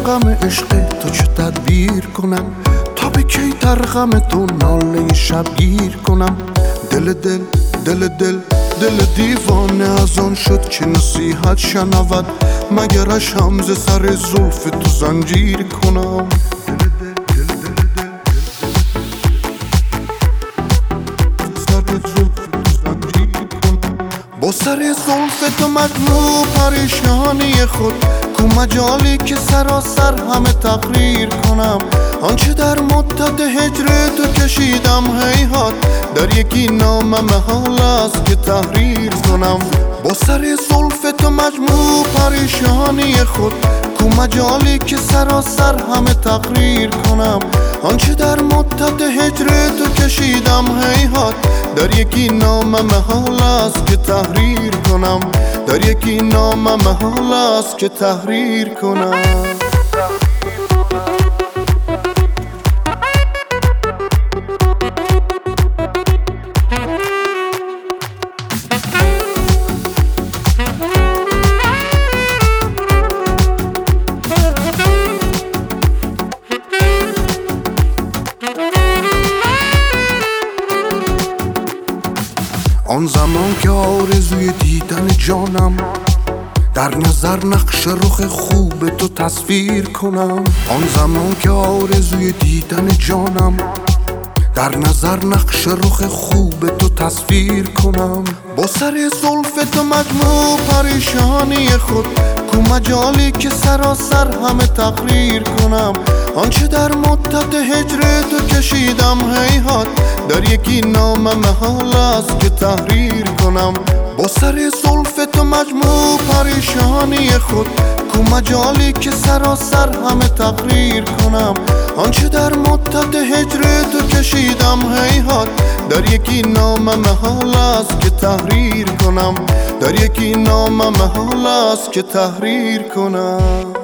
غم عشق تو چه تدبیر کنم؟ تا به کی در غم تو ناله شبگیر کنم؟ دل دل دل دل دل دیوانه از آن شد که نصیحت شنود، مگرش هم ز سر زلف تو زنجیر کنم. با سر زلف تو مجموع پریشانی خود، کو مجالی که سراسر همه تقریر کنم. آنچه در مدت هجر تو کشیدم هیهات، در یکی نامه محال است که تحریر کنم. با سر زلف تو مجموع پریشانی خود، کو مجالی که سراسر همه تقریر کنم. آنچه در مدت هجر تو کشیدم هیهات، در یکی نامه محال است که تحریر کنم. در یکی نامه محال است که تحریر کنم. آن زمان که آرزوی دیدن جانم، در نظر نقش رخ خوب تو تصویر کنم. آن زمان که آرزوی دیدن جانم، در نظر نقش رخ خوب تو تصویر کنم. با سر زلف تو مجموع پریشانی خود، کو مجالی که سراسر همه تقریر کنم. آنچه در مدت هجر تو کشیدم هیهات، در یکی نامه محال است که تحریر کنم. با سر زلف تو مجموع پریشانی خود، کو مجالی که سراسر همه تقریر کنم. آنچه در مدت هجر تو کشیدم هیهات، در یکی نامه محال است که تحریر کنم. در یکی نامه محال است که تحریر کنم.